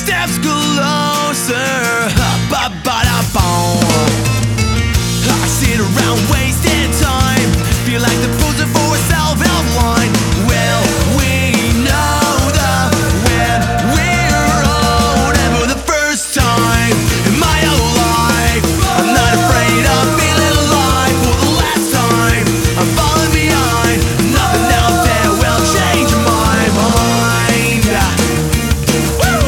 steps closer. Ba-ba-da-boom. I sit around wasting time, feel like the poser for a self-help line. Well, we know that when we're old, and for the first time in my whole life, I'm not afraid of feeling alive. For the last time, I'm falling behind. Nothing out there will change my mind. Woo!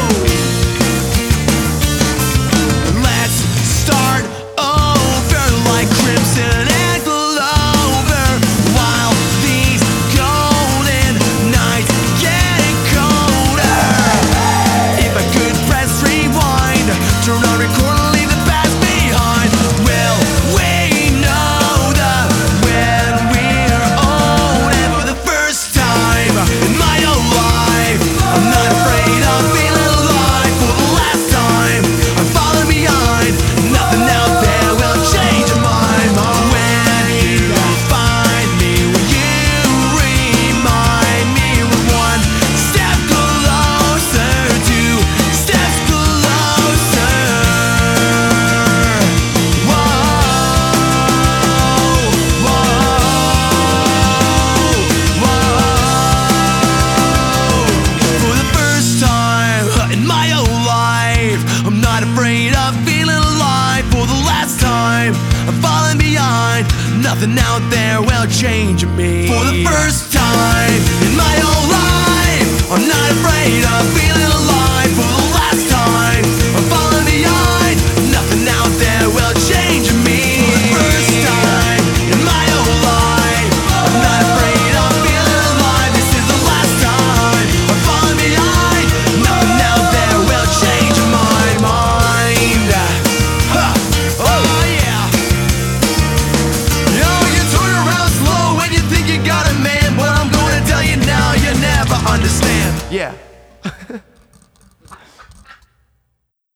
Let's start over like crimson and clover, while these golden nights getting colder. If I could press rewind, turn on record and leave the past behind. Well, we know that when we're old, and for the first time in my whole life, I'm not afraid of feeling alive. For the last time, I'm falling behind. Nothing out there will change my mind. When you find me, will you remind me? We're one step closer, two steps closer. Whoa, whoa, whoa. For the first time in my whole life, I'm not afraid of feeling alive. For the last time, I'm falling behind. Nothing out there will change me. For the first time in my whole life, I'm not afraid of feeling alive. For the last time, I'm falling behind. Nothing out there will change me. For the first time in my whole life, I'm not afraid of feeling alive. This is the last time I'm falling behind. Nothing out there will change my mind. Huh. Oh yeah. Yo, you turn around slow when you think you got a man, but I'm gonna tell you now, you never understand. Yeah.